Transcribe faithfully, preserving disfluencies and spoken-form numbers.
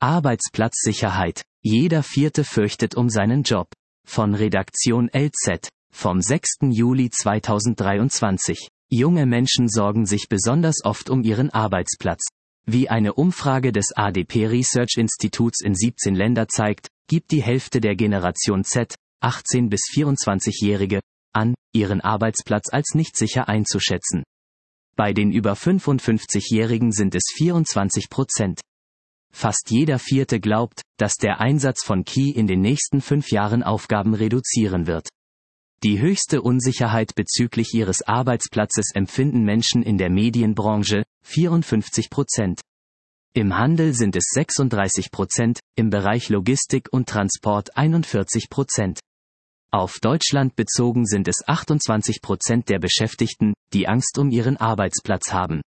Arbeitsplatzsicherheit. Jeder Vierte fürchtet um seinen Job. Von Redaktion L Z, vom sechsten Juli zweitausenddreiundzwanzig. Junge Menschen sorgen sich besonders oft um ihren Arbeitsplatz. Wie eine Umfrage des A D P Research Instituts in siebzehn Länder zeigt, gibt die Hälfte der Generation Z, achtzehn bis vierundzwanzigjährige, an, ihren Arbeitsplatz als nicht sicher einzuschätzen. Bei den über fünfundfünfzigjährigen sind es vierundzwanzig Prozent. Fast jeder Vierte glaubt, dass der Einsatz von K I in den nächsten fünf Jahren Aufgaben reduzieren wird. Die höchste Unsicherheit bezüglich ihres Arbeitsplatzes empfinden Menschen in der Medienbranche, vierundfünfzig Prozent. Im Handel sind es sechsunddreißig Prozent, im Bereich Logistik und Transport einundvierzig Prozent. Auf Deutschland bezogen sind es achtundzwanzig Prozent der Beschäftigten, die Angst um ihren Arbeitsplatz haben.